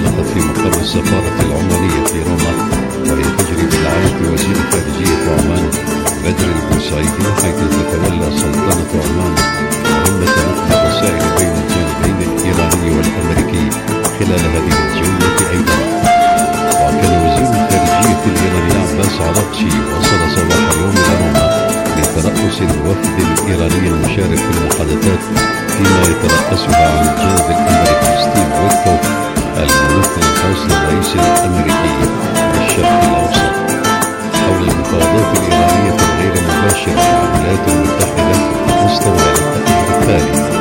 انطلقت في مقر السفارة العمانية في روما، وهي تجري برعاية وزير خارجية عمان بدر البوسعيدي، حيث تتولى سلطنة عمان مهمة نقل الرسائل بين الجانبين الإيراني والأمريكي خلال هذه الجولة أيضا. وكان وزير الخارجية الإيراني عباس عراقچي وصل صباح اليوم إلى روما لترأس الوفد الإيراني المشارك في المحادثات، فيما يترأسها عن الجانب الأمريكي ستيف ويتكوف الممثل الخاص للرئيس الأمريكي للشرق الأوسط حول المفاوضات الإيرانية الغير مباشرة مع الولايات المتحدة مستوى التأثير التالي.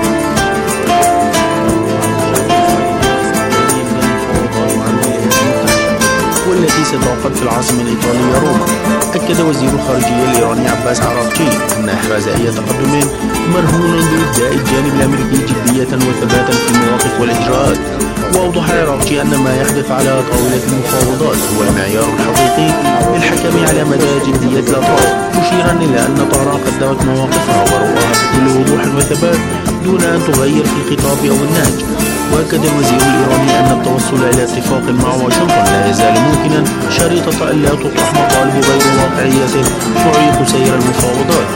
والتي ستعقد في العاصمة الإيطالية روما. أكد وزير الخارجية الإيراني عباس عراقچي أن إحراز أي تقدم مرهون بإبداء الجانب الأمريكي جدية وثباتا في المواقف والإجراءات. وأوضح عراقچي أن ما يحدث على طاولة المفاوضات هو المعيار الحقيقي للحكم على مدى جدية الأطراف، مشيرا إلى أن طهران قدمت مواقفها ورؤاها بكل وضوح وثبات دون أن تغير في الخطاب أو النهج. وأكد الوزير الإيراني أن التوصل إلى اتفاق مع واشنطن لا يزال ممكنا شريطة ألا تطرح مطالب غير واقعية تعيق سير المفاوضات.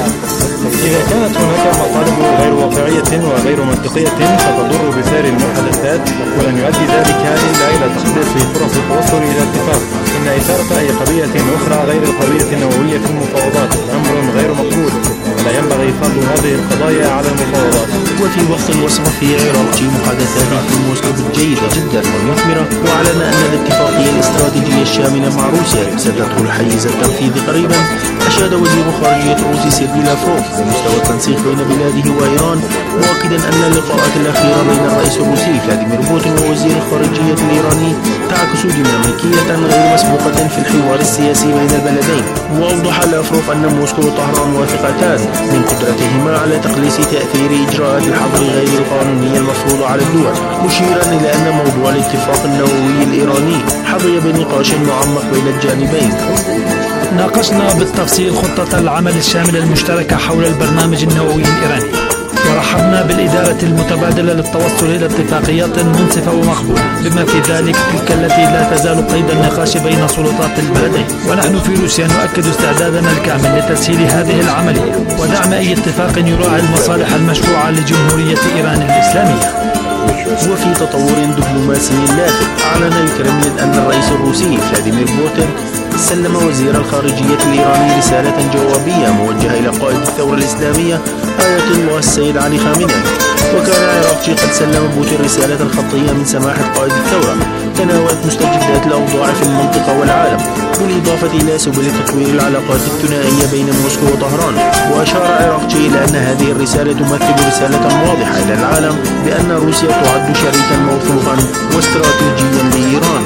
إذا كانت هناك مطالب غير واقعية وغير منطقية فتضر بسير المحادثات، ولن يؤدي ذلك إلا إلى تقليص فرص التوصل إلى اتفاق. إن إثارة أي قضية أخرى غير القضية النووية في المفاوضات أمر غير مقبول، ولا ينبغي فرض هذه القضايا على المفاوضات. وفي وقت وصف فيه عراقچي محادثاته في موسكو جيدة جدا ومثمرة، وأعلن أن الاتفاقية الاستراتيجية الشاملة مع روسيا ستدخل حيز التنفيذ قريبا. أشاد وزير خارجية روسيا سيرجي لافروف بمستوى التنسيق بين بلاده وإيران، مؤكدا أن اللقاءات الأخيرة بين الرئيس الروسي فلاديمير بوتين ووزير الخارجية الإيراني تعكس ديناميكية غير مسبوقة في الحوار السياسي بين البلدين. وأوضح لافروف أن موسكو وطهران واثقتان من قدرتهما على تقليص تأثير إجراءات الحظر غير القانونية المفروضة على الدول، مشيرا إلى أن موضوع الاتفاق النووي الإيراني حظي بنقاش معمق بين الجانبين. ناقشنا بالتفصيل خطة العمل الشاملة المشتركة حول البرنامج النووي الإيراني، ورحبنا بالإدارة المتبادلة للتوصل إلى اتفاقيات منصفة ومقبولة، بما في ذلك تلك التي لا تزال قيد النقاش بين سلطات البلدين. ونحن في روسيا نؤكد استعدادنا الكامل لتسهيل هذه العملية ودعم أي اتفاق يراعي المصالح المشروعة لجمهورية إيران الإسلامية. وفي تطور دبلوماسي لافت، أعلن الكرملين أن الرئيس الروسي فلاديمير بوتين سلم وزير الخارجية الإيراني رسالة جوابية موجهة إلى قائد الثورة الإسلامية آية الله السيد علي خامنئي. وكان عراقچي قد سلم بوتين رسالة خطية من سماحة قائد الثورة تناولت مستجدات الأوضاع في المنطقة والعالم، بالإضافة إلى سبل تطوير العلاقات الثنائية بين موسكو وطهران. وأشار عراقچي إلى أن هذه الرسالة تمثل رسالة واضحة إلى العالم بأن روسيا تعد شريكا موثوقا واستراتيجيا لإيران.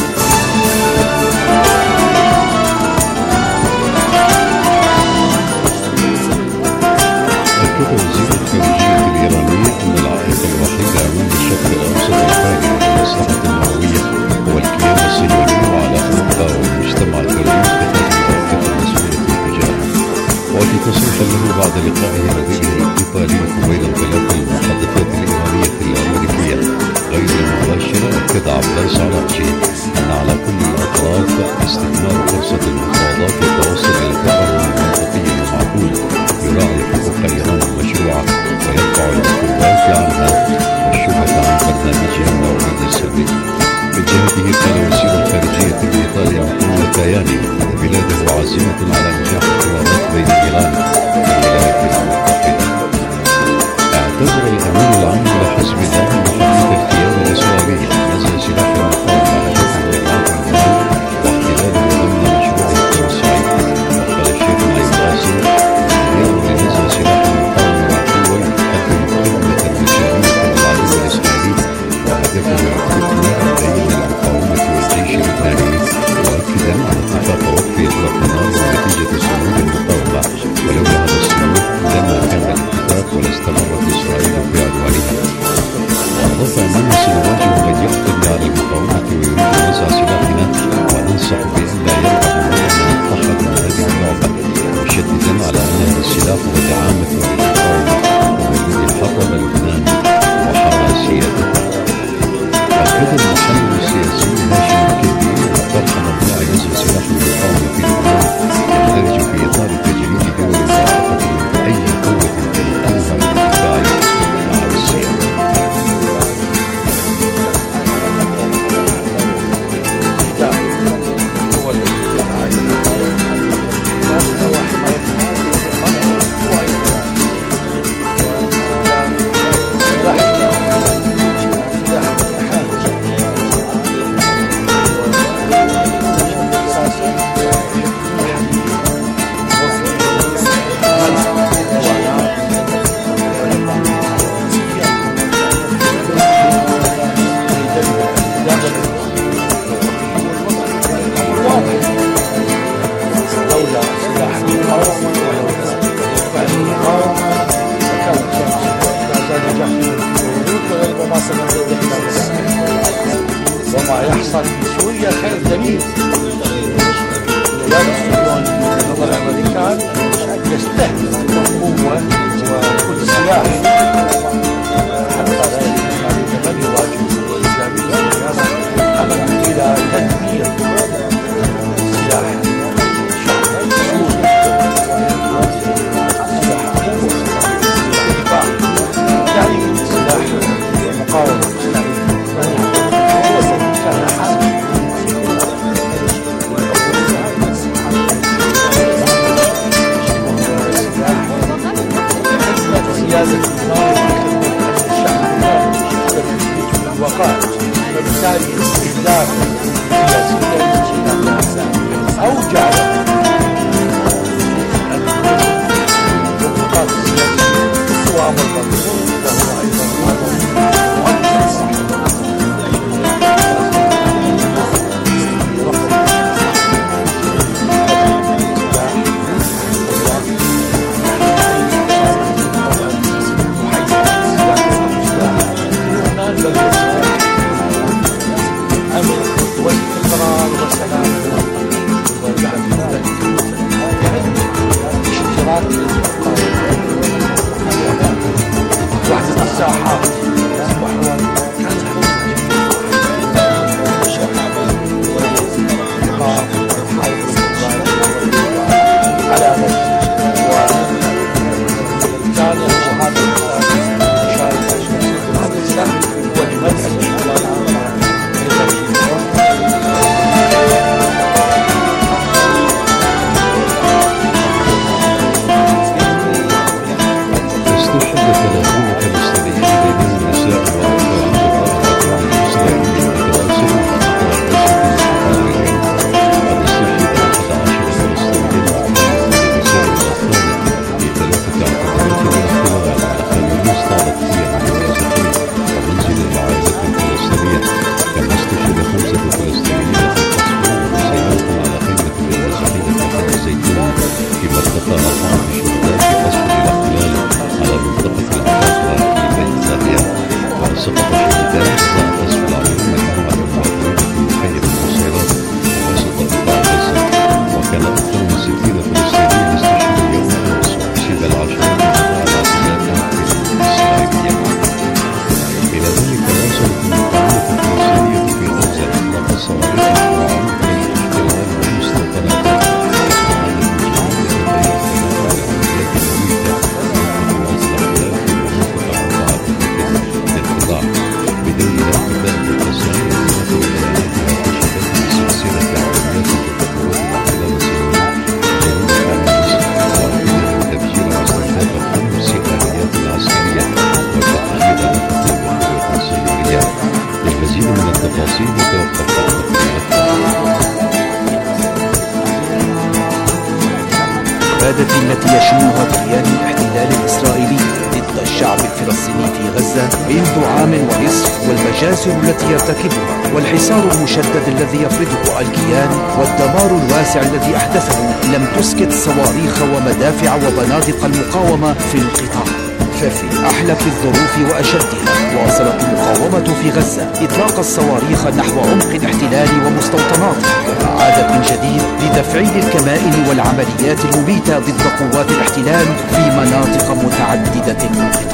أكد وزير الخارجية الإيراني أن العائق الوحيد أمام الشرق الأوسط الفاعل للمصلحة النووية هو الكيان الصهيوني، وعلى أوروبا والمجتمع الدولي اتخاذ المواقف المسؤولة تجاهه. وفي تصريح له بعد لقائه رفيقه الإيطالي قبيل انطلاق المحادثات الإيرانية الأمريكية غير المباشرة، أكد عباس عراقچي أن على كل الأطراف استثمار فرصة المفاوضات والتوصل إلى تفاهم منطقي ومعقول يراعي حقوق إيران المشروعة ويرفع العقوبات عنها والشبهة عن برنامجها النووي السري. من جهته قال وزير الخارجية الإيطالي أنطونيو تاياني أن بلاده عازمة على نجاح الحوارات بين إيران والولايات المتحدة. اعتذر الأمين العام لحزب الله محمد القيادة الإسرائيلية نزع سلاح المقاومة هدفه إضعاف الإيران واحتلاله ضمن مشروع التوسعي. وقال الشيخ نايف قاسم لنزع سلاح المقاومة والقوة يقدم خدمة رسالية للعدو الإسرائيلي وهدفه الفتنة بين المقاومة والجيش اللبناني، مؤكدا على اتفاق وقف إطلاق النار ونتيجة أكد المحلل السياسي هاشم الكندي أن طرح موضوع نزع سلاح المقاومة في لبنان يندرج في إطار تجنيد دول المنطقة من أي قوة تمكنها من الدفاع عن روسيا. وما يحصل في سوريا خير دليل الولايات الصهيونية ضد الأمريكان يستهدف القوة وكل سلاح حتى لا يتم يواجه الإسلاميين أمر إلى تدمير سلاح الشعب السوري يعني سلاح المقاومة الإسلامية وبالتالي استهداف سياسيا أوجع له الضغوطات السياسية وأمر المنظور وهو أيضا وحدة الساحات التي يشنها كيان الاحتلال الإسرائيلي ضد الشعب الفلسطيني في غزة منذ عام ونصف، والمجازر التي يرتكبها والحصار المشدد الذي يفرضه الكيان والدمار الواسع الذي أحدثه لم تسكت صواريخ ومدافع وبنادق المقاومة في القطاع. ففي أحلك الظروف وأشدها واصلت المقاومة في غزة إطلاق الصواريخ نحو عمق الاحتلال ومستوطناته، كما عادت من جديد لتفعيل الكمائن والعمليات المميتة ضد قوات الاحتلال في مناطق متعددة من القطاع.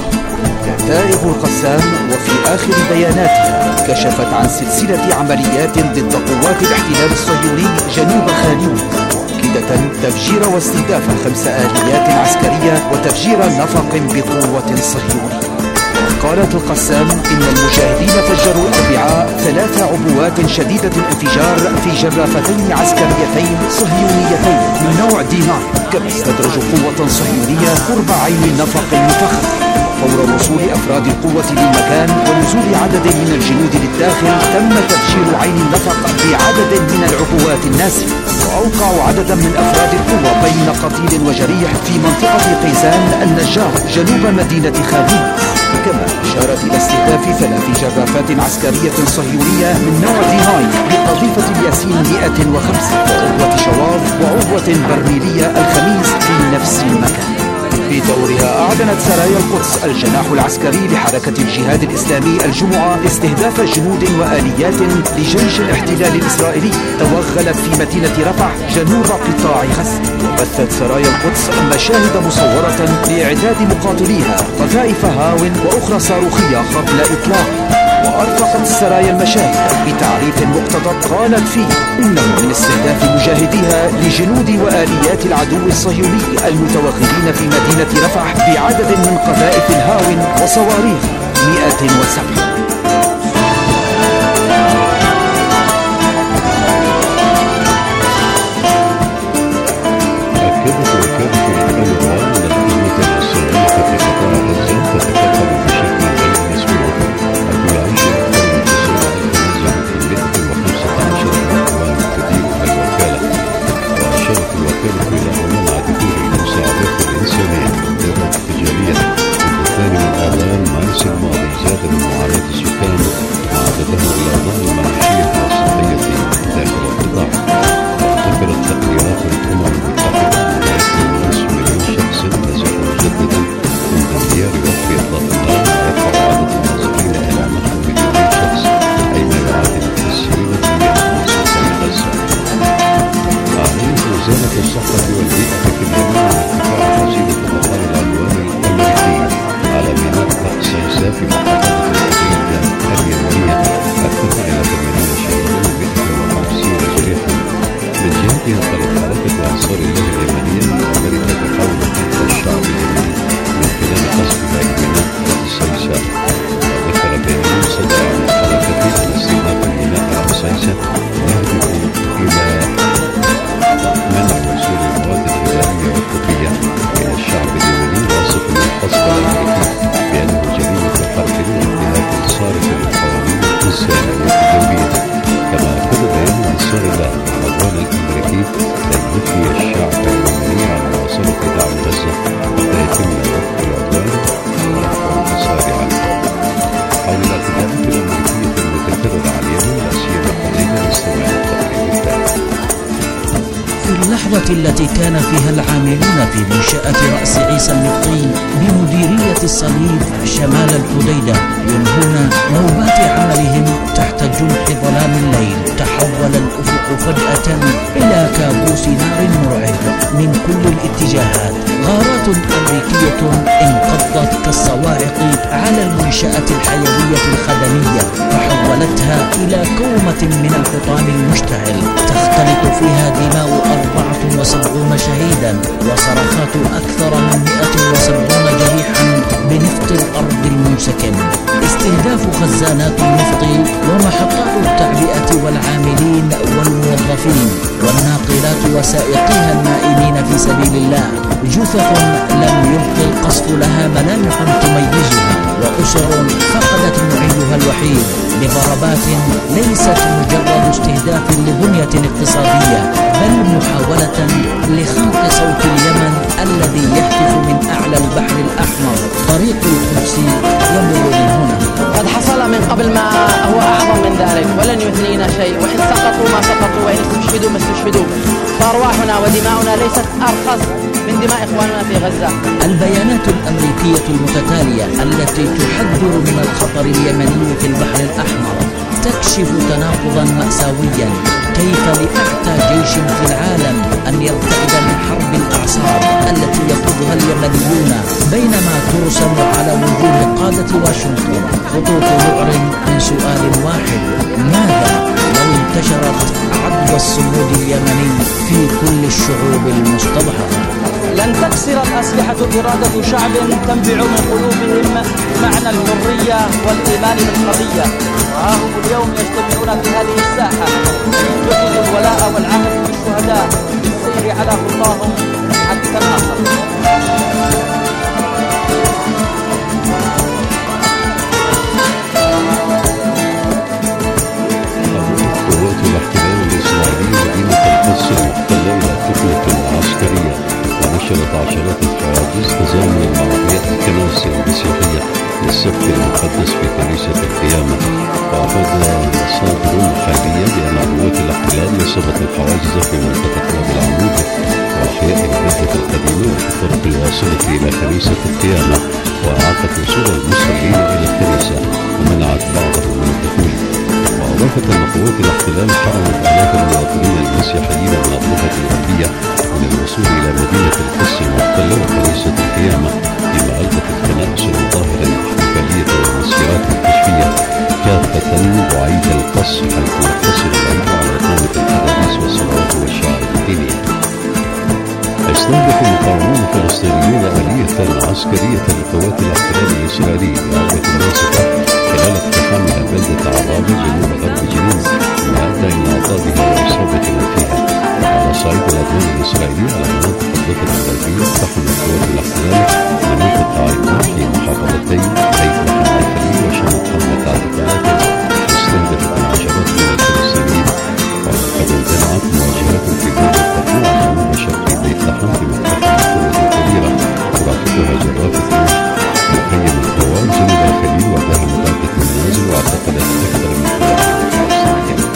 نتائج القسام وفي آخر بياناتها كشفت عن سلسلة عمليات ضد قوات الاحتلال الصهيوني جنوب خانيون، مؤكدة تفجير واستهداف 5 آليات عسكرية وتفجير نفق بقوة صهيونية. قالت القسام إن المجاهدين فجروا الأربعاء 3 عبوات شديدة الانفجار في جرافتين عسكريتين صهيونيتين من نوع دينار، كما استدرجوا قوة صهيونية قرب عين النفق المفخم. فور وصول أفراد القوة للمكان ونزول عدد من الجنود للداخل، تم تفجير عين النفق بعدد من العبوات الناسفة، وأوقعوا عددا من أفراد القوة بين قتيل وجريح في منطقة قيزان النجار جنوب مدينة خانيون. كما أشارت إلى استهداف 3 جرافات عسكرية صهيونية من نوع ديناي بقذيفة الياسين 105 وعبوة شواظ وعبوة برميلية الخميس في نفس المكان. بدورها أعلنت سرايا القدس الجناح العسكري لحركة الجهاد الإسلامي الجمعة استهداف جنود وآليات لجيش الاحتلال الإسرائيلي توغلت في مدينة رفح جنوب قطاع غزة. وبثت سرايا القدس مشاهد مصورة لإعداد مقاتليها قذائف هاو وأخرى صاروخية قبل إطلاق. وأرفقت السرايا المشاهد بتعريف مقتضب قالت فيه إنه من استهداف مجاهديها لجنود وآليات العدو الصهيوني المتوغلين في مدينة رفح بعدد من قذائف الهاون وصواريخ 107. أكدت وكالة الأوضاع أن القوة الإسرائيلية في قطاع غزة تتكفل بشكل غير مسبوق، حيث يعيش أكثر من 915 مقوام تديرها الوكالة. وأشارت الوكالة إلى منع دخول المساعدات الإنسانية للدرجة التجارية والبثان من آذان مارس الماضي زاد من معاناة السكان وعددهم الأوضاع المعيشية والصحية داخل القطاع. وذكرت تقديرات الأمم المتحدة أن يكون نصف مليون شخص نزحوا مجددا منذ انهيار وقف إطلاق النار، ويرفع عدد النازحين إلى نحو 2,000,000 شخص، أي ما يعادل 90% من سكان غزة. أعلنت وزارة الصحة والبيئة في اليمن ارتفاع حصيلة بطال العدوان الأمريكي على ميناء سيسا في محافظة الحديدة اليمنية ارتفع إلى 80 شهيدا و150 جريحا. من جهتها قالت حركة أنصار الله اليمنية أن أمريكا تحاول قتل الشعب اليمني من خلال قصفها لميناء سيسا. وذكر بيان صدر عن الحركة أن استهداف ميناء سيسا يهدف إلى منع وصول المواد الغذائية والطبية إلى الشعب اليمني، واصفا القصف الأمريكي بأنه جريمة حرب وانتهاك صارخ للقوانين الإنسانية الدولية. كما أكد بيان أنصار الله أن العدوان الأمريكي لن يثني الشعب اليمني عن مواصلة دعم غزة حتى يتم وقف العدوان ورفع الخسائر عنه. حول الاعتداءات الأمريكية المتكررة على اليمن لا سيما حاليا نستمع للتقرير التالي. في اللحظة التي كان فيها العاملون في منشأة رأس عيسى النفطي بمديرية الصليب شمال الحديدة ينهون نوبات عملهم تحت جنح ظلام الليل، تحول الأفق فجأة إلى كابوس نار مرعب من كل الاتجاهات. غارات أمريكية انقضت كالصواعق على المنشأة الحيوية الخدمية، فحولتها إلى كومة من الحطام المشتعل تختلط فيها دماء 74 شهيدا وصرخات أكثر من 170 جريحا بنفط الأرض المنسكن. استهداف خزانات النفط ومحطات التعبئة والعاملين والموظفين والناقلات وسائقيها النائمين في سبيل الله، جثث لم يبق القصف لها ملامح تميزها، وأسر فقدت معينها الوحيد بضربات ليست مجرد استهداف لبنية اقتصادية، بل محاولة لخنق صوت اليمن الذي يهتف من أعلى البحر الأحمر. طريق القدس يمر من هنا. قد حصل من قبل ما هو أعظم من ذلك ولن يثنينا شيء، وإن سقطوا ما سقطوا وإن استشهدوا ما استشهدوا، فأرواحنا ودماؤنا ليست أرخص من دماء إخواننا في غزة. البيانات الأمريكية المتتالية التي تحذر من الخطر اليمني في البحر الأحمر تكشف تناقضا مأساويا. كيف لأعتى جيش في العالم أن يرتعد من حرب الأعصاب التي يخوضها اليمنيون بينما ترسم على وجوه قادة واشنطن خطوط ذعر من سؤال واحد: ماذا لو انتشرت عدوى الصمود اليمني في كل الشعوب المستضعفة؟ لن تكسر الأسلحة إرادة شعب تنبع من قلوبهم معنى الحرية والإيمان بالقضية، وها هم اليوم يجتمعون في هذه الساحة يجددوا الولاء والعهد بالشهداء بالسير على خطاهم حتى النصر. قوات الاحتلال الإسرائيلي مدينة القدس المحتلة إلى فتنة عسكرية، ونشرت عشرات الحواجز تزامنا مع رؤية الكنائس المسيحية للسبت المقدس في كنيسة القيامة. وأفاد مصادر محلية بأن قوات الاحتلال نصبت الحواجز في منطقة وادي العمود وأحياء البلدة القديمة وفي الطرق الواصلة إلى كنيسة القيامة، وأعاقت وصول المصلين إلى الكنيسة ومنعت بعضهم من الدخول. وأضافت أن قوات الاحتلال حرمت آلاف المواطنين المسيحيين من الضفة الغربية من الوصول إلى مدينة القدس المحتلة وكنيسة القيامة، فيما ألغت الكنائس المظاهر الاحتفالية والمسيرات الكشفية كافة بعيد القدس، حيث يقتصر العلم على إقامة القداسات والصلوات والشعائر الدينية. استهدف المقاومون الفلسطينيون آلية عسكرية لقوات الاحتلال الإسرائيلي لعبة الناسفة خلال اقتحامها بلدة عرابة جنوب غرب جنين، ما أدى إلى إعطابها وإصابة من فيها. على صعيد العدوان الإسرائيلي على مناطق الضفة الغربية اقتحمت قوات الاحتلال مناطق عائلة في محافظتين بيت لحم الخليل وشمال حملة اعتقالات استهدفت عشرات من الفلسطينيين، وقد اندلعت مواجهات في بلدة التقوى جنوب شرق بيت لحم في منطقة مقتولة كبيرة ترافقها جرافة نوح. مخيم القوات جنوب الخليل ودهمت عدة منازل واعتقلت أكثر من 30 فلسطينيا.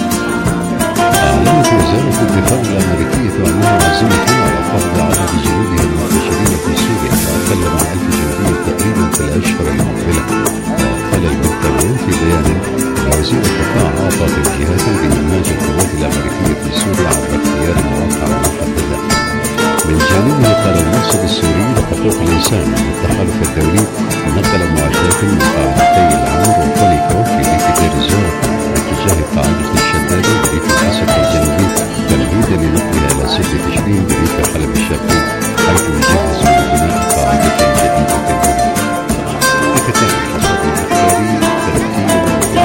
أعلنت وزارة الدفاع الأمريكية أنها عازمة على فرض عدد جنودها المنتشرين في سوريا وأقل من 1000 جندي تقريبا في الأشهر المقبلة. وقال البنتاغون في بيان أن وزير الدفاع أعطى توجيهات بإنهاج القوات الأمريكية في سوريا عبر اختيار مواقع محددة. من جانبه قال المرصد السوري لحقوق الإنسان أن التحالف الدولي نقل معدات من قاعدتي العمر وطنيكو في ريف دير الزور باتجاه قاعدة الشداد بريف الحسكة الجنوبي تمهيدا لنقلها إلى 6 تشرين بريف حلب الشرقي، حيث يجهز لبناء قاعدة جديدة هنا. لختام الحصاد الإخباري تركيا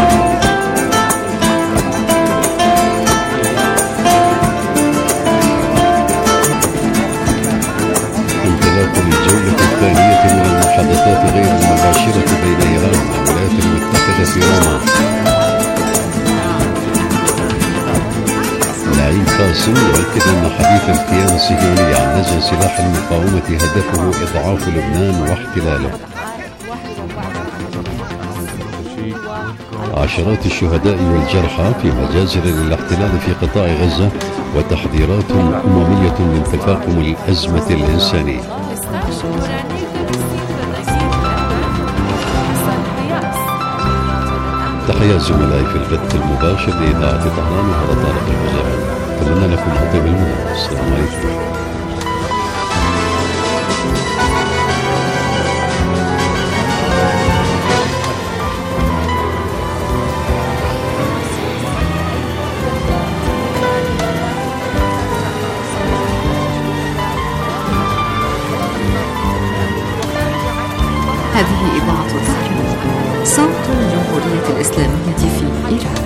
انطلاق الجولة الثانية من المحادثات غير المباشرة بين إيران والولايات المتحدة في روما. نعيم قاسم يؤكد أن حديث الكيان الصهيوني عن نزع سلاح المقاومة هدفه إضعاف لبنان واحتلاله. عشرات الشهداء والجرحى في مجازر للاحتلال في قطاع غزة وتحذيرات أممية من تفاقم الأزمة الإنسانية. تحية زملائي في البث المباشر لإذاعة طهران وهذا طارق المزاحم. أتمنى لكم أطيب المنى. السلام عليكم. هذه إذاعة طهران صوت الجمهورية الإسلامية في إيران.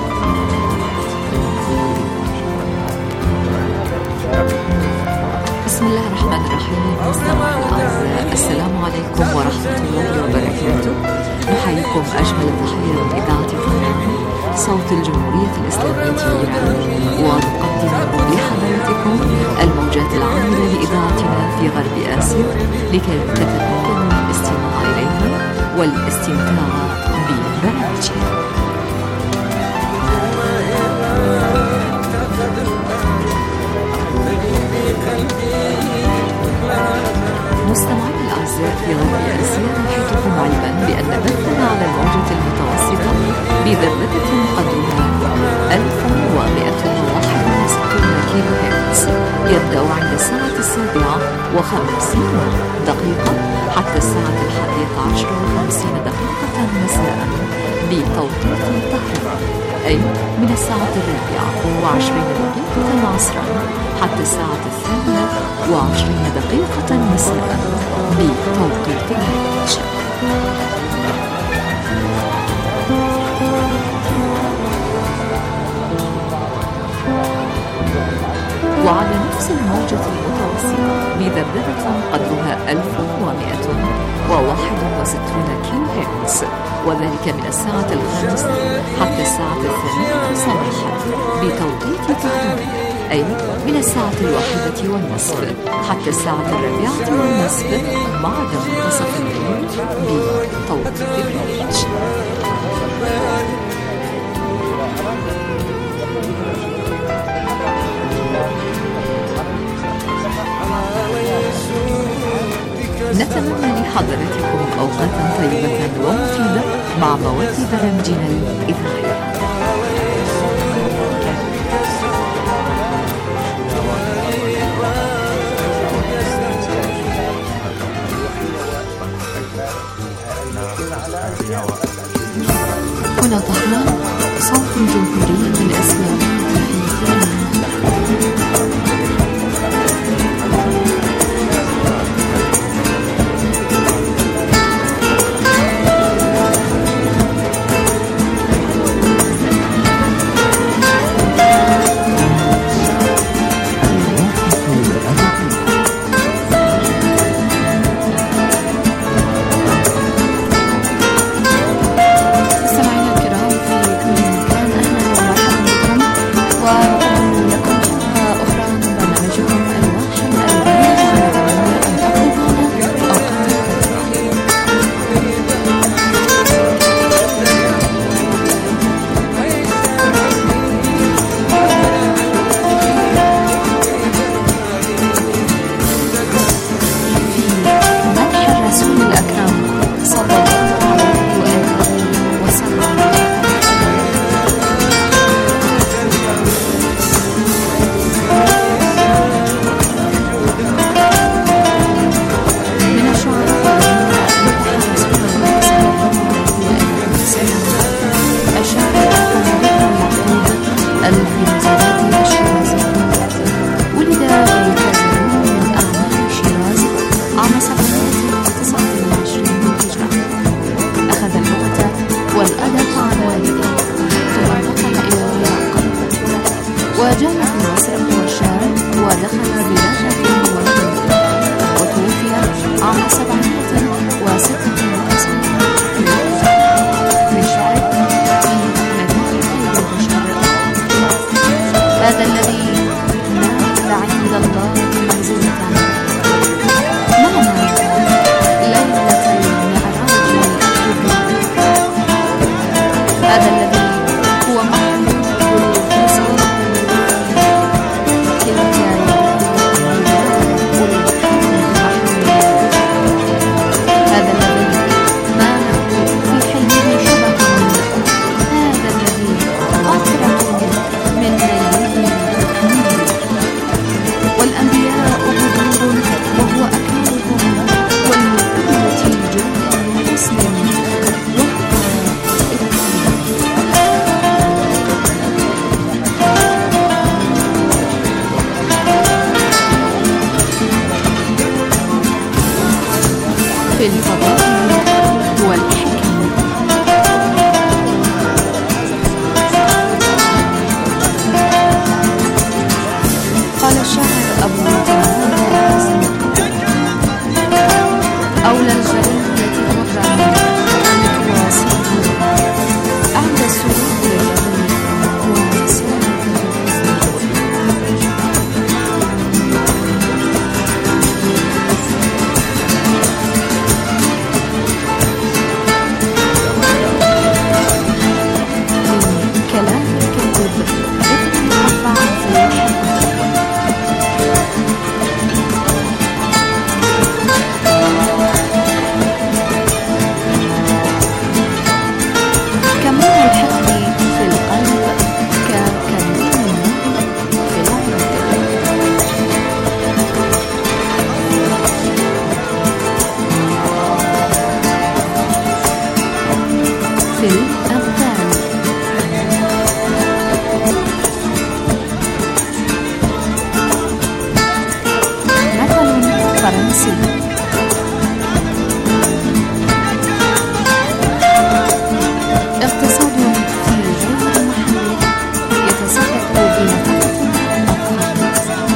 بسم الله الرحمن الرحيم. مستمعي الأعزاء، السلام عليكم ورحمة الله وبركاته. نحييكم أجمل التحية من إذاعة طهران صوت الجمهورية الإسلامية في إيران، ونقدم لحضراتكم الموجات العاملة لإذاعتنا في غرب آسيا لكي تتمكنوا من الاستماع إليها والاستمتاع ببرامجها. مستمعي الأعزاء في غرب آسيا، نحيطكم علما بأن بثنا على الموجة المتوسطة بذروته أي من الساعة 4:20 عصرا حتى الساعة 2:20 مساء بتوقيت غرينتش. وعلى نفس الموجة المتوسطة بذبذبة قدرها 1161 كيلو هرتز، وذلك من الساعة 5 حتى الساعة 8 صباحا بتوقيت طهران، أي من الساعة 1:30 حتى الساعة 4:30 بعد منتصف الليل بتوقيت غرينتش. نتمنى لحضراتكم أوقاتا طيبة ومفيدة مع مواد برامجنا الإذاعية. هنا طهران، صوت الجمهورية الإسلامية. هذا الذي هو محمود بالقصة الفرنسي. اقتصاد في غير محله يتسبب بنفقة الأطعمة.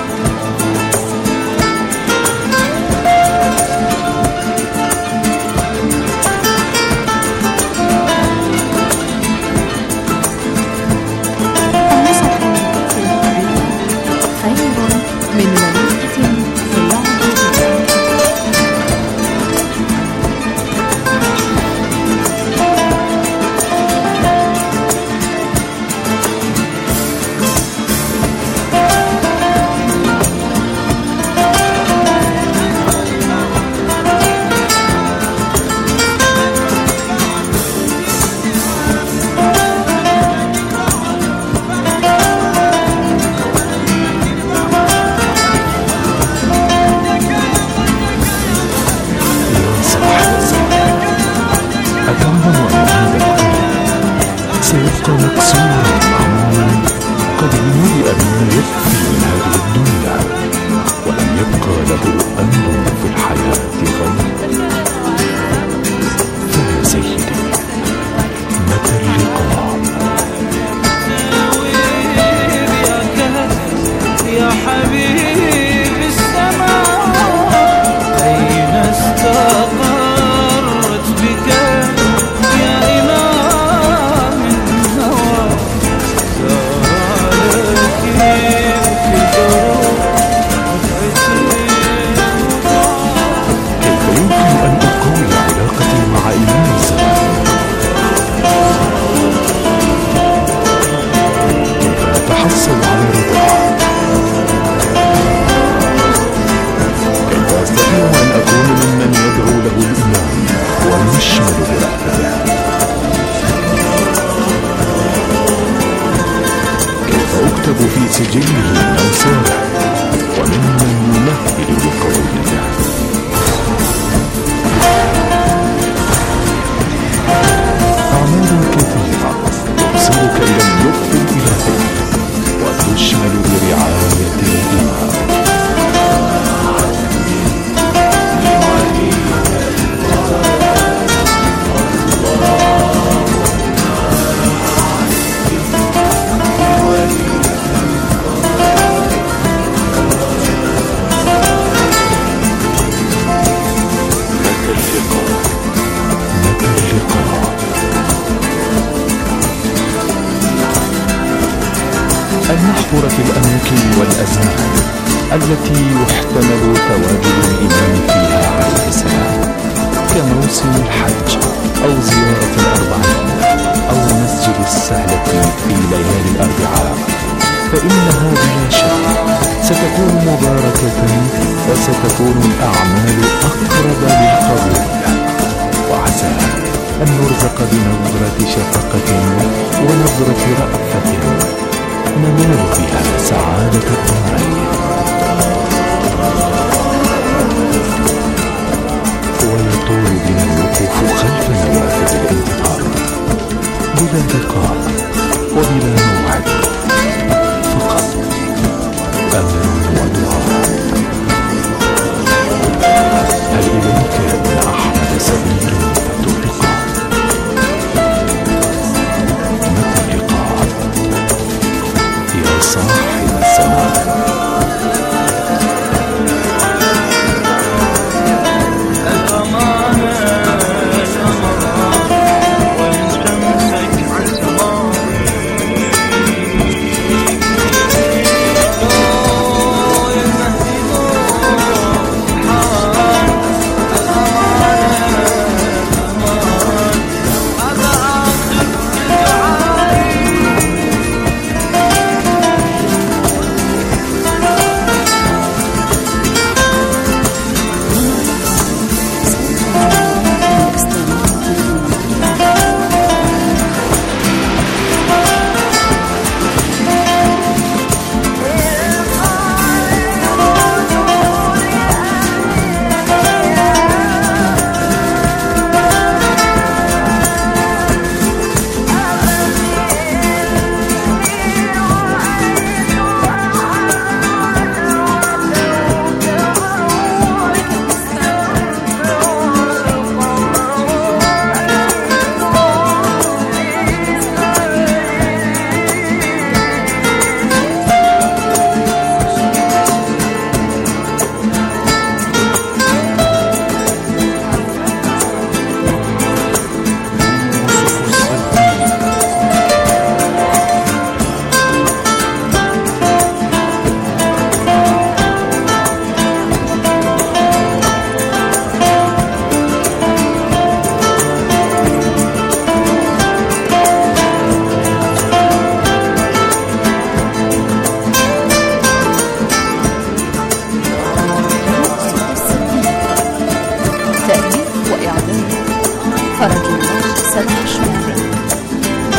النصح في الحرية خير من وليدة في العبودية. سيبقى مكسورا معمولا قد ملئ بالنفط من هذه الدنيا، ولم يبقى له أمر في الحياة غير. فيا سيدي متى اللقاء؟ يا حبيبي السماء أين استقرت بك يا إمام النوى؟ سألك في الدروب كيف يمكن أن أقوي علاقتي مع إمام الزمان؟ كيف أتحصل على رضاه؟ كيف أستطيع أن أكون ممن يدعو له الإمام ويشمل برأفته؟ كيف أكتب في سجله من أوساعه وممن يمهد لقبولته؟ أعمال كثيرة توصلك إلى اللطف الإلهي وتشمل برعاية الإمام. أن نحفر في الأماكن والأزمان التي يحتمل تواجد الإمام فيها عليه السلام، كموسم الحج أو زيارة الأربعين أو مسجد السهلة في ليالي الأربعاء، فإنها بلا شك ستكون مباركة وستكون الأعمال أقرب للقبول، وعسى أن نرزق بنظرة شفقة ونظرة رأفة ننال بها سعادة الدارين. ويطول بنا الوقوف خلف نوافذ الانتظار بلا لقاء وبلا موعد، فقط أمل ودعاء. هل إليك يا ابن أحمد سبيل فتغلقه؟ متى اللقاء يا صاحب الزمان؟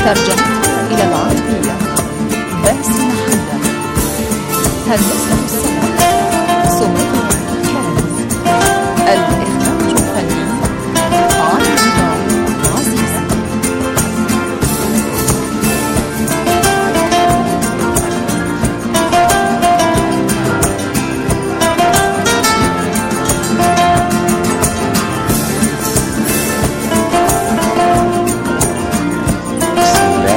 ترجمة إلى العربية باسم محمد. هندسة الصوت سمية كامل. الإخراج الفني عايدة عزيزة. بسم الله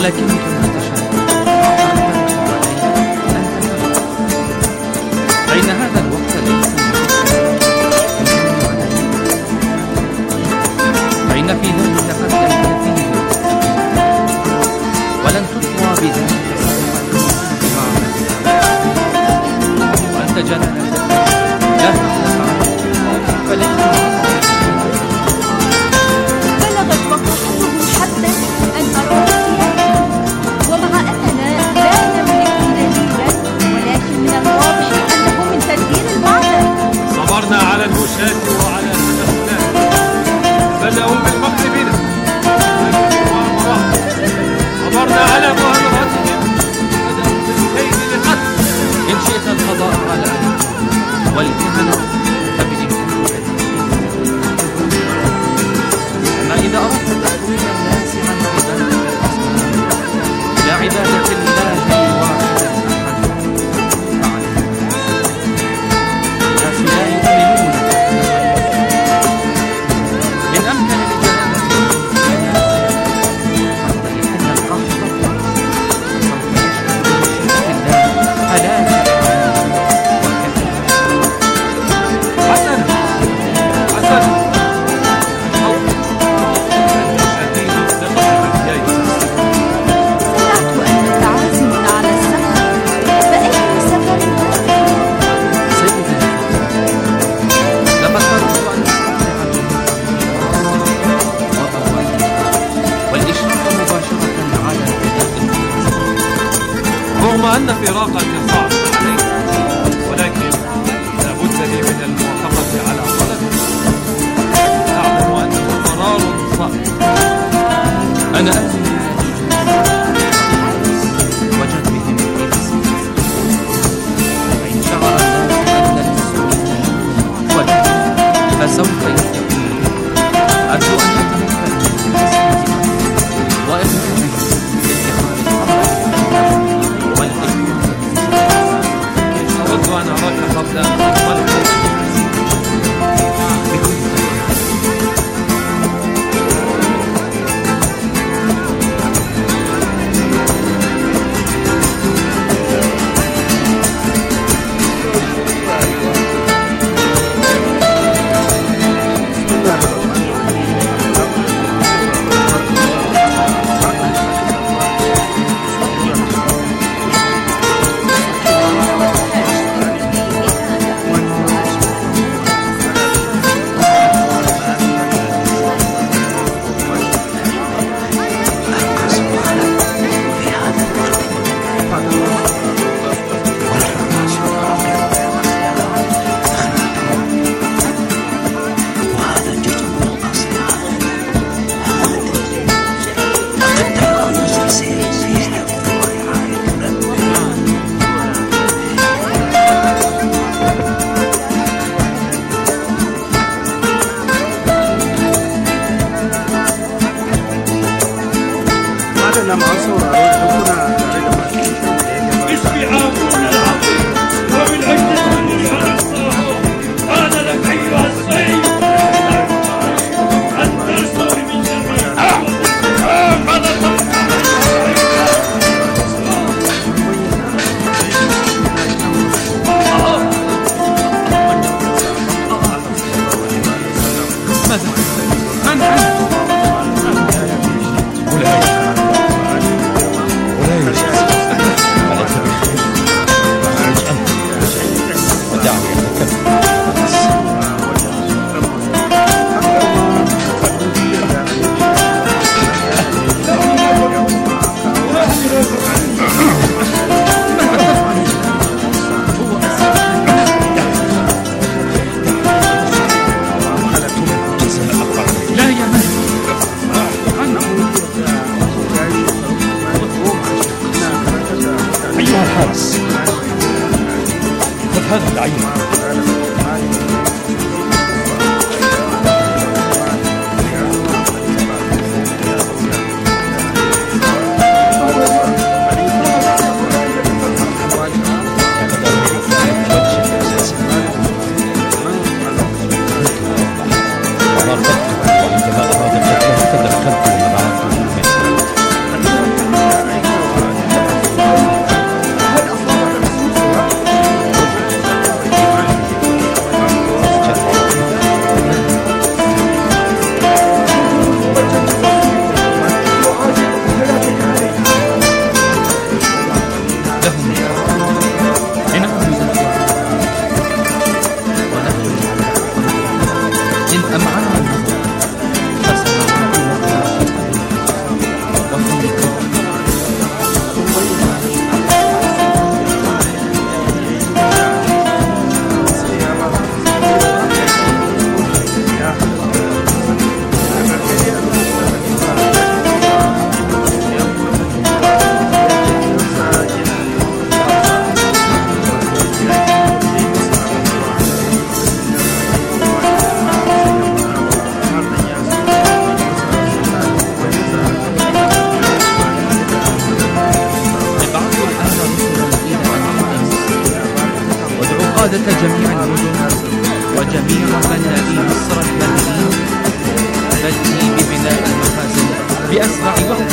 ولكنك ما تشاء فإن هذا الوقت ليس فإن في ذلك قتلا كثيرا ولن تطوى بذلك وأنت جلالة لا تخلق فلن بلغت وقحته حتى أن أراد سياحة، ومع أننا لا نملك دليلا ولكن من الواضح أنه من تدبير البعثة. صبرنا على المشاة وعلى التدخلات، بدأوا بالمكر بنا صبرنا على مهاراتهم، بدأوا بالكيد لقتل. إن شئت القضاء على والكهنة فبإمكانك، أما إذا أردت تحويل الناس عن عبادة الأصنام إلى عبادة الله الواحد الأحد فعليك. الناس لا يؤمنون من أمكن لجلالة حتى يحل القحط سوف يشهد بمشيئة الله هلاك رغم أن فراقك صعب عليك، ولكن لابد لي من الموافقة على طلبك. أعلم أنه قرار صعب. أنا أزم وجد بهم فإن شعر الناس أن المسؤولين ولكن فسوف يتقون. أرجو أن يتمكن من تسلية وإخراج أود أن أراك قبل أن تنطلق. هذا العين. وعندما أراد قتله تدخلت ومنعته منه. عودة جميع المدن وجميع بناء مصر البلدين بدء ببناء المخازن بأسرع وقت.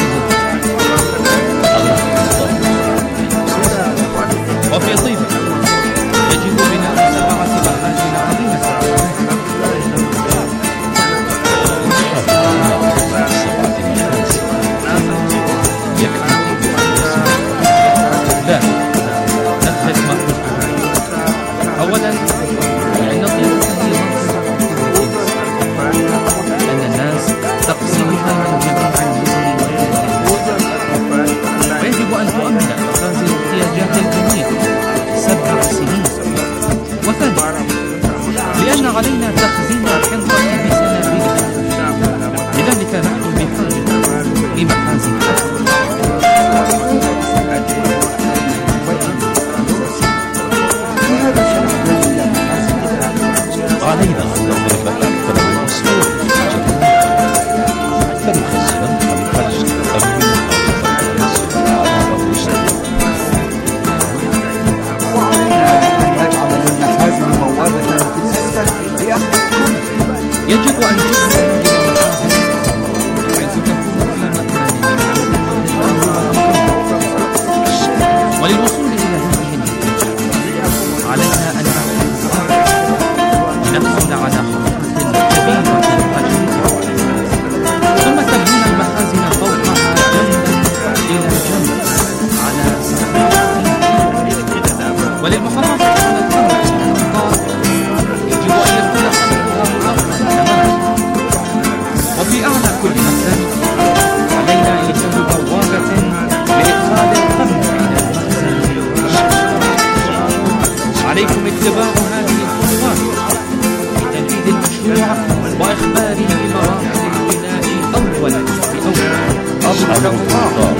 وفي طيبة يجب بناء 7 مخازن قديمة. لا، نفذ ما قلت. أولا، لأن طيبة هي أن الناس تقسمها من جميع المدن ويجب أن تؤمن مخازن احتياجات الجميع 7 سنين. وثانيا، لأن علينا تخزين الحنطة بسنابلها، لذلك نحن بحاجة لمخازن أكثر. علينا أن نضرب أكثر من أسطول فنخزن الحج أمن وعلينا أن نجعل للمخازن موارد كثيرة لأخذ الكل. يجب أن نجعل حيث تكون على مكان وللوصول إلى هذه النتيجة علينا أن نحصل على خطة كبيرة قديمة ثم تبني المخازن فوقها جنبا إلى جنب على سبيل. وللمحافظة على الأمر والأمطار يجب أن يكون سقفها مرفعا تماما. وفي أعلى كل مكان علينا إيجاد بوابة لإدخال القمح إلى المخزن. عليكم اتباع هذه الخطوات لتنفيذ المشروع وإخباره بمراحل البناء أولا بأول. أصحاب القرار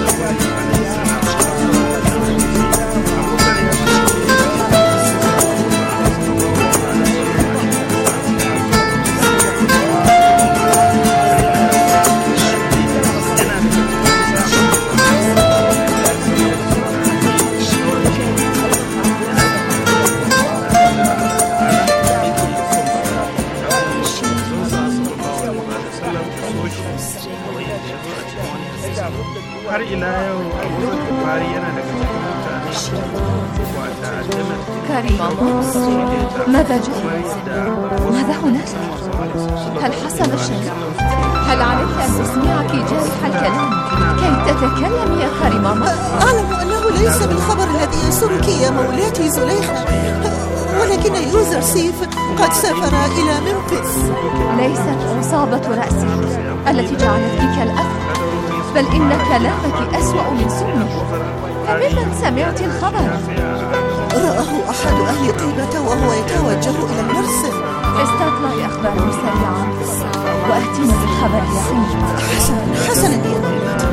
har ila yau abubakar bari yana daga cikin mutane wata aljannar كريم، ماذا جرى؟ ماذا هناك؟ هل حصل شيء؟ هل عليك أن أسمعك جارح الكلام كي تتكلم يا كريمة؟ أعلم أنه ليس بالخبر الذي يسرك يا مولاتي زليخة، ولكن يوزر سيف قد سافر إلى ممفيس. ليست عصابة رأسي التي جعلتك كالأثر، بل إن كلامك أسوأ من سمه. فممن سمعت الخبر؟ رآه أحد أهل طيبة وهو يتوجه إلى المرسل. استطلعي أخباره سريعا وأتينا بالخبر اليقين. حسنا يا مولاتي.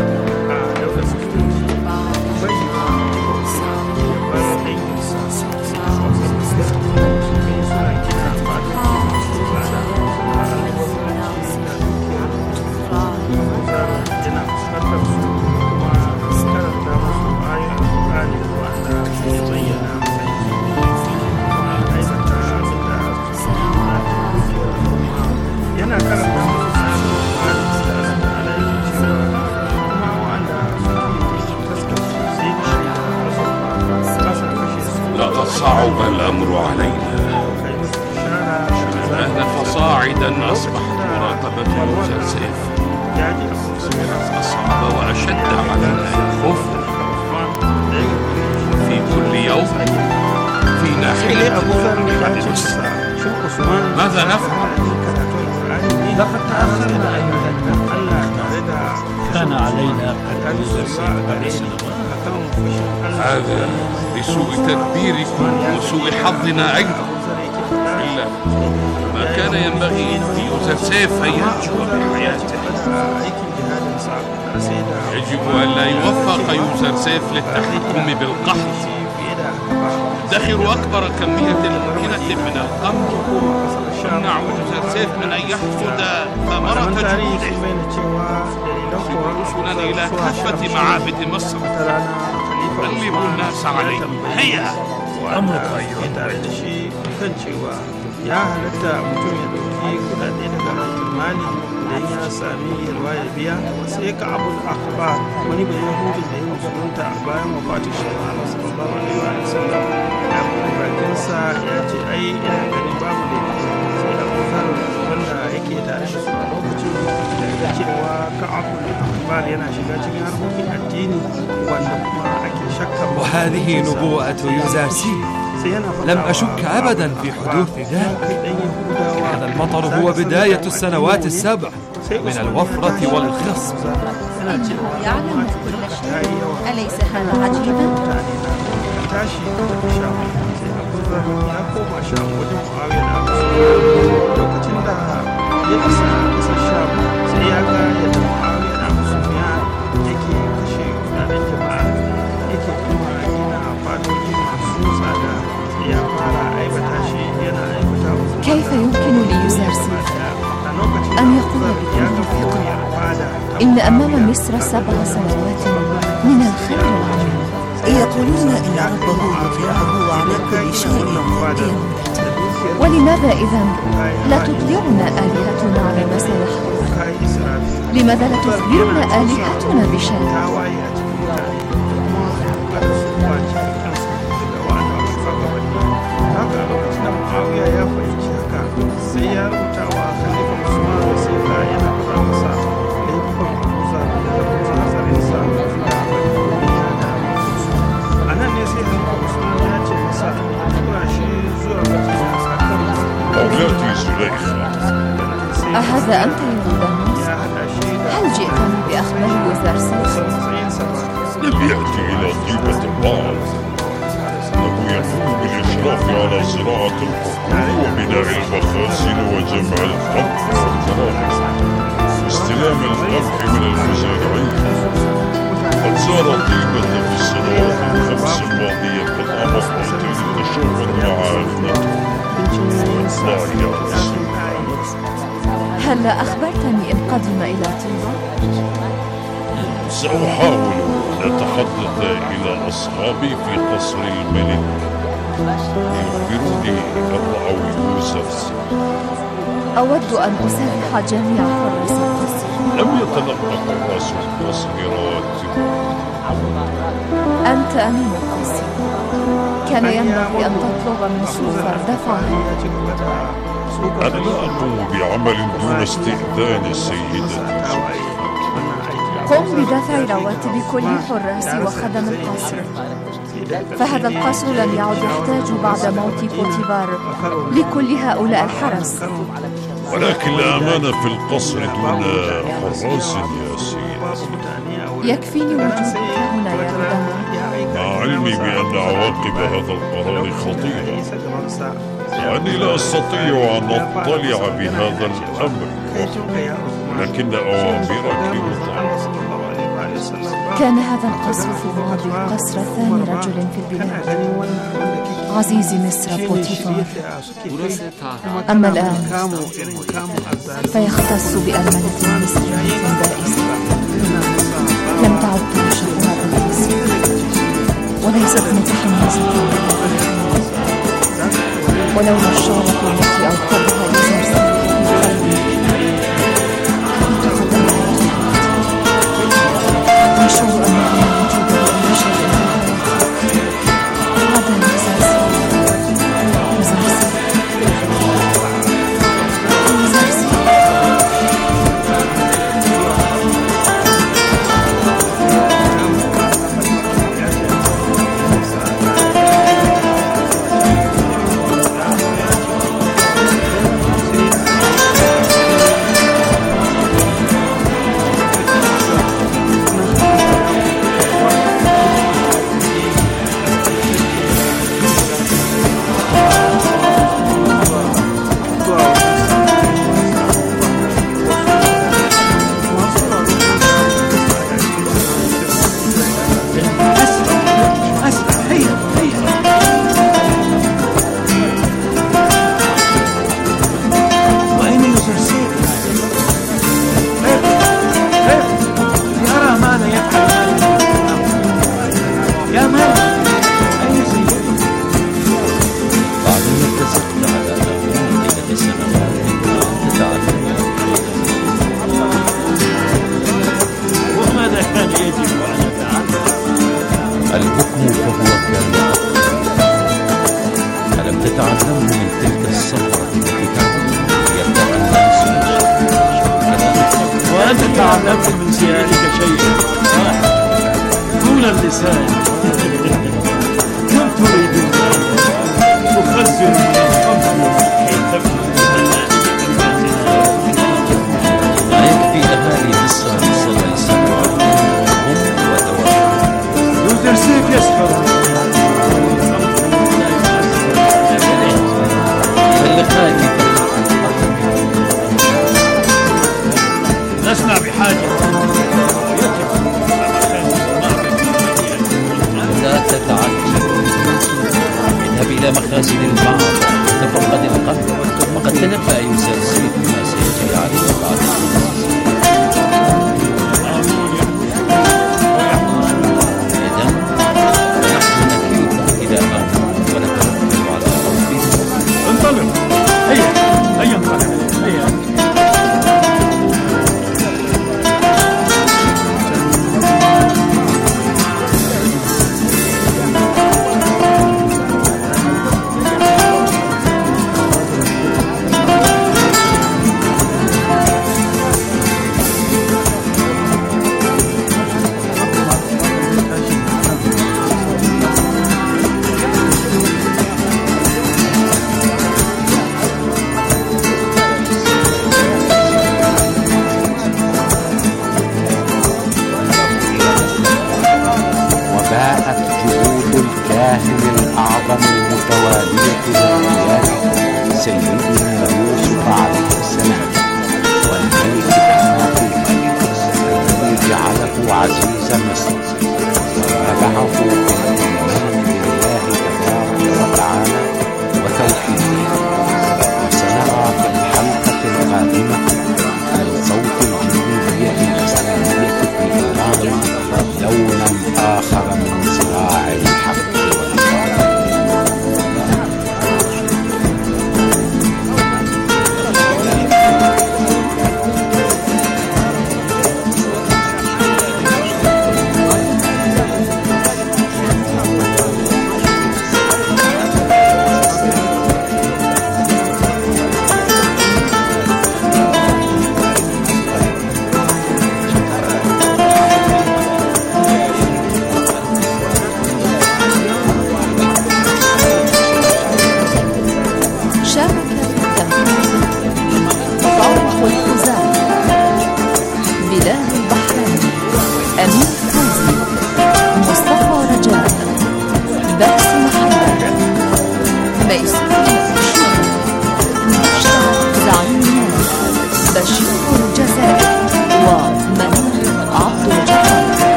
لقد صعب الأمر علينا. الآن فصاعدا أصبحت مراقبة يوزر سيف أصعب وأشد علينا الخوف في كل يوم في ناحية أحد مصر. ماذا نفعل؟ لقد تأخرنا أيضا. كان علينا يوزر سيف قبل سنوات. هذا لسوء تدبيركم وسوء حظنا أيضا. إلا ما كان ينبغي ليوزر سيف أن ينجو بحياته. يجب أن لا يوفق يوزر سيف للتحكم بالقحط. ادخروا أكبر كمية ممكنة من القمح يمنع يوزر سيف من أن يحصد ثمرة جهوده. رسلا إلى كافة معابد مصر بلغوا الناس عليه. هيا wanda ke tare da shi kan cewa ya halatta mutum ya ɗauki kudade daga mali idan ya sami yalwa ya biya. Sai ka abul akbar wani bai yahudin da ya musulunta bayan wafatin shugaba sallallahu alaihi wa sallam ya buɗe bakinsa ya ce ai ina ganin babu da sai abu zar wanda yake tare da su a lokacin da cewa ka abul akbar yana shiga cikin harkokin addini wanda kuma ake shakka. وهذه نبوءة يوزارسي لم أشك أبدا في حدوث ذلك. هذا المطر هو بداية السنوات السبع من الوفرة والخصب. إنه يعلم كل شيء، أليس هذا عجيبا؟ كيف يمكن ليوزارسي أن يقول بكل ثقة إن أمام مصر 7 سنوات من الخير العظيم؟ يقولون إن ربه يطلعه على كل شيء قدير. ولماذا إذن لا تطلعنا آلهتنا على ما سيحدث؟ لماذا لا تخبرنا آلهتنا بشيء؟ مولاتي زليخة، أهذا أنت يا نودانوس؟ هل جئتني بأخبار يوزارسي؟ لم يأتي إلى طيبة البعض. إنه يقوم بالإشراف على زراعة الحقول وبناء المخازن وجمع القمح والتراث واستلام القمح من المزارعين. قد زار طيبة في السنوات ال5 الماضية قد أمر للتشاور مع ابنته. هل أخبرتني إن قدم إلى طيبة؟ سأحاول أن أتحدث إلى أصحابي في قصر الملك يخبروني الرعوي يوزارسي. أود أن أسرح جميع حراس القصر. لم يتلقى حراس القصر رواتب. أنت أمين القصر، كان ينبغي أن تطلب من سوفر دفعها. أنا لا أقوم بعمل دون استئذان سيدتي. قم بدفع رواتب كل حراس وخدم القصر، فهذا القصر لم يعد يحتاج بعد موت بوتيفار لكل هؤلاء الحرس. ولكن لا أمان في القصر دون حراس يا سيدي. يكفيني وجودك هنا يا رودانوس. مع علمي بأن عواقب هذا القرار خطيرة، وأني لا أستطيع أن أطلع بهذا الأمر، لكن أوامرك وضعت. كان هذا القصر في الماضي قصر ثاني رجل في البلاد، عزيز مصر بوتيفار. أما الآن فيختص بأرملة مصرية بائسة لم تعد تعشق هذا القصر، وليست متحمسة ولولا الشارة التي أوقدها يوزارسي أشعر أنه موجود بالبشر هذا يوزارسي. تعلمت من سيادتك شيئا طول اللسان. كم تريدون أخزن من الخمر كي تبنوا لا يكفي أهالي مصر سيسمعون هم ودوام. يوزر سيف يسحر. فاللقاء لسنا بحاجة. لا تتعجب، اذهب إلى مخازن المعرض وتفقد القمر، وقد تنبأ يوزر سيف بما سيجري عليه بعد إذن فنحن نكلكم إذا ماتوا ونتوكل على ربكم. انطلق. هيا انطلق. هيا. سيدنا يوسف عليه السلام والملك إخناتون الذي جعله عزيز مصر واتبعه بالإيمان بالله تبارك وتعالى وتوحيده. وسنرى في الحلقة القادمة من صوت الجمهورية الإسلامية في إيران لونا آخر من صراع الحق والباطل.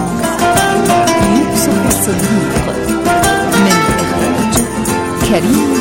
كريم